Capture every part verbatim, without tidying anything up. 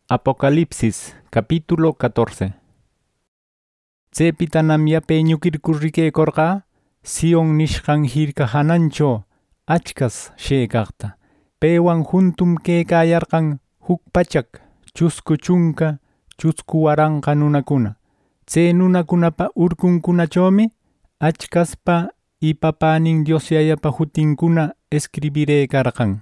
Apocalipsis, capítulo catorce. Tsepitanam yape ñukirkurrikekorqa, Sion nishqan hirka hanancho, achkas sheekaqta. Pewan juntum keekayarqan huk pachak, chusku chunka, chusku waranqa nunakuna. Tse nunakunapa urkunkunachomi, achkaspa ipapanin Dios yayapa hutinkuna escribirekarqan.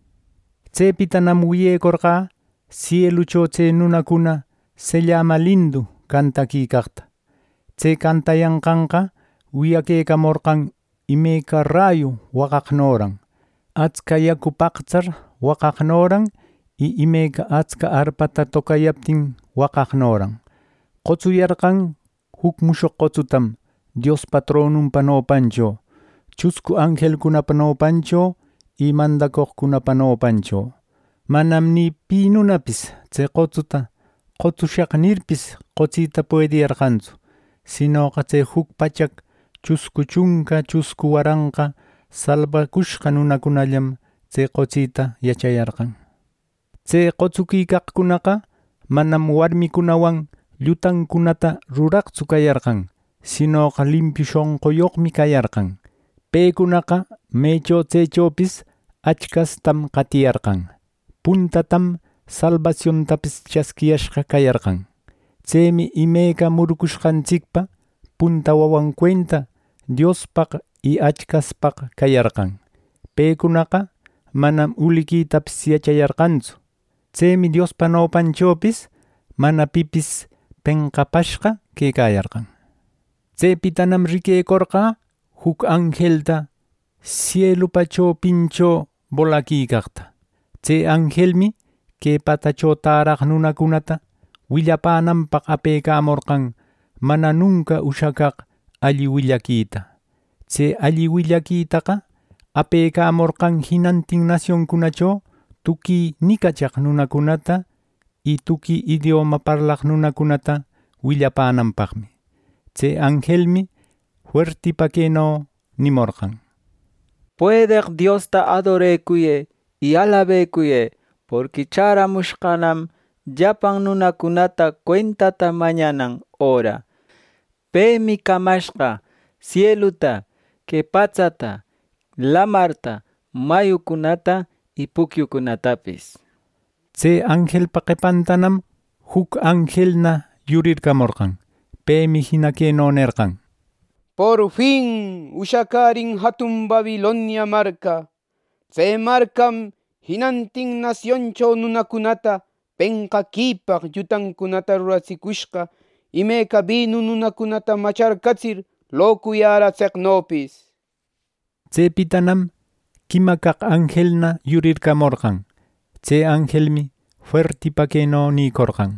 Tsepitanam wiyekorqa, cielucho tse nunakuna se llama lindu kantakikaqta. Tse kantayanqanqa wiyakekamorqan imeka rayu waqaqnoran, atska yaku paqchar waqaqnoran y imeka atska arpata tokayaptin waqaqnoran. Qotsuyarqan huk mushuq qotsutam Dios patronunpa nopancho, chusku angelkunapa nopancho y mandakoqkunapa nopancho. Manam ni pinunapis tse qotsuta qotsushaq nirpis qotsita puediyarqanchu, sinoqa tse huk pachak chusku chunka chusku waranqa salvakushqa nunakunallam tse qotsita yachayarqan. Tse qotsukikaqkunaqa manam warmikunawan llutankunata ruraqchu kayarqan, sinoqa limpiu shonqoyoqmi kayarqan. Pekunaqa mecho tsechopis achkastam qatiyarqan. Puntatam salvaciontapis chaskiyashqa kayarqan. Tsemi imeka murukushqanchikpa punta wawan cuenta Diospaq y achkaspaq kayarqan. Pekunaqa manam ulikitapis yachayarqanchu. Tsemi Diospa nopanchopis mana pipis penqapashqa keekayarqan. Tsepitanam rikekorqa huk angelta cielupa chopincho bolakikaqta. Tse angelmi ke patacho taraq nunakunata willapananpaq apekamorqan mana nunca ushakaq alli willakita. Tse alli willakitaqa apekamorqan hinantin nacionkunacho tuki nikachaq nunakunata y tuki idioma parlaq nunakunata willapananpaqmi. Tse angelmi fuertipa keno nimorqan. Puedeq Diosta adorekuye y alabekuye, porque charamushqanam llapan nunakunata cuentata mañanan ora. Pemi kamashqa cieluta, que patsata, lamarta, mayukunata y pukyukunatapis. Tse angelpa qepantanam huk angelna yurirkamorqan. Pemi hinakeno nerqan. Por fin ushakarin hatun Babilonia marca. Tse markam hinantin nacioncho nunakunata penqakipaq yutankunata rurachikushqa imeka binu nunakunata macharkachir lokuyara tseqnopis. Tsepitanam kimakaq angelna yurirkamorqan. Tse angelmi fuertipa keno nikorqan.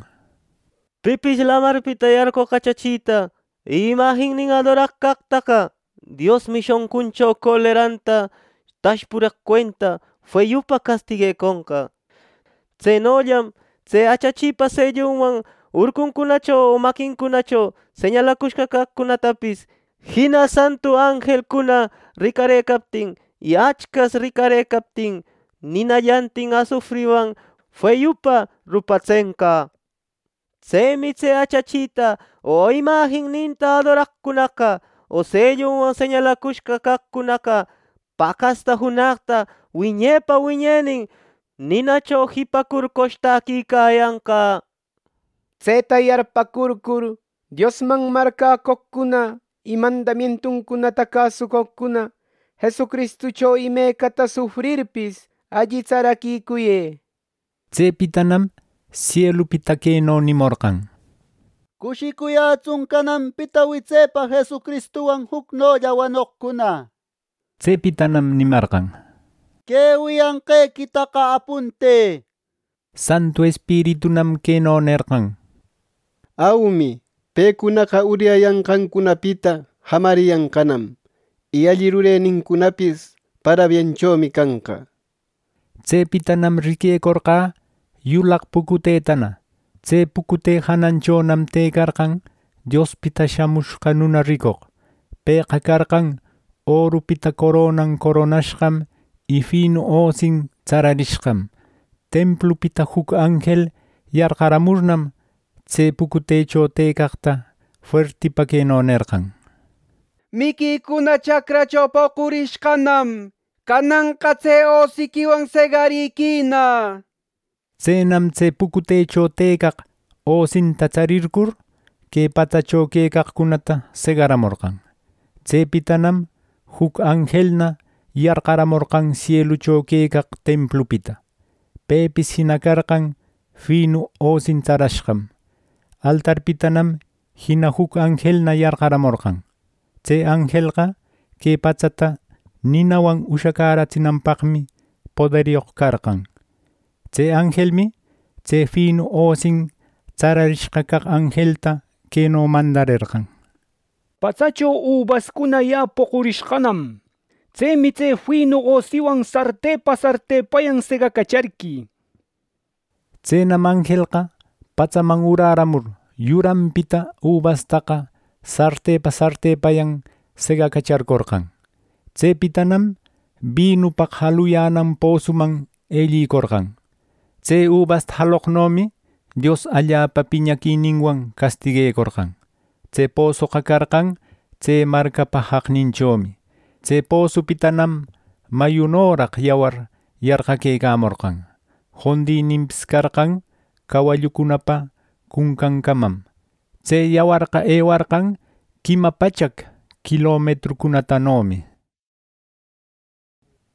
Pipis lamarpita yarko kachachita, imaginin adorak kaktaka, Dios mishon kuncho koleranta, tashpurak cuenta, fue yupa castigue konka. Tse noyam, tse achachipa seyuman, urkunkunacho o makinkunacho, señalakushka kakkunatapis, hina santu ángel kuna rikare kaptin, y achkas rikare kaptin, ninayantin asufriwan, fue yupa rupatsenka. Tsemi tse achachita o imagen ninta adorakkunaka o seyuman señalakushka kakkunaka pakasta hunaqta wiñepa wiñenin ninacho hipakurkoshtakikayanka. Tseta yarpakurkur Diosman markakokkuna y mandamientunkunata kasukokkuna Jesucristucho imekata sufrirpis alli tsarakikuye. Tsepitanam cielupita keno nimorqan. Kushikuyatsun kanan pitawitsepa Jesucristuwan huknolla wanoqkuna. Tsepitanam nimarqan. Kewiyanqekitaqa apunte. Santo Espiritunam keno nerqan. Awmi, pekunaqa uriyayanqankunapita hamariyanqanam, y alli rureninkunapis parabianchomi kanqa. Tsepitanam rikekorqa yulaq pukutetana. Tse pukute hananchonam tekarqan Diospita shamushqa nuna rikoq. Peqa karqan orupita koronan koronashqam y fino osin tsararishqam. Templupita huk ángel yarqaramurnam tse pukutecho tekaqta fuertipa keno nerqan. Mikiykuna chakrachaw poqurishqanam, kananqa tse osikiwan segarikina. Tsenam tse pukutecho tekaq osinta charirkur, ke patacho kekaqkunata segaramorqan. Tsepitanam huk angelna yarqaramorqan cielucho kekaq templupita. Pepis hinakarqan finu osin charashqam. Altarpitanam hina huk angelna yarqaramorqan. Tse angelqa ke pachata ninawan ushakaratsinanpaqmi poderyoq karqan. Tse angelmi tse finu osin chararishqa kaq angelta keno mandarerqan. Pachacho uvaskuna ya poqurishqanam. Tsemi tse finu osiwan sartepa sartepayan segakacharki. Tsenam angelqa pachaman uraramur yuranpita uvastaqa sartepa sartepayan segakacharkorqan. Tsepitanam vinupaq haluyanan posuman ellikorqan. Tse uvasta haloqnomi Dios allapa piñakininwan castiguekorqan. Tse posoqa karqan tse markapa haqninchomi. Tse posupitanam mayunoraq yawar yarqakaykamorqan. Hondininpis karqan kawallukunapa kunkankamam. Tse yawarqa ewarqan kima pachak kilometrukunatanomi.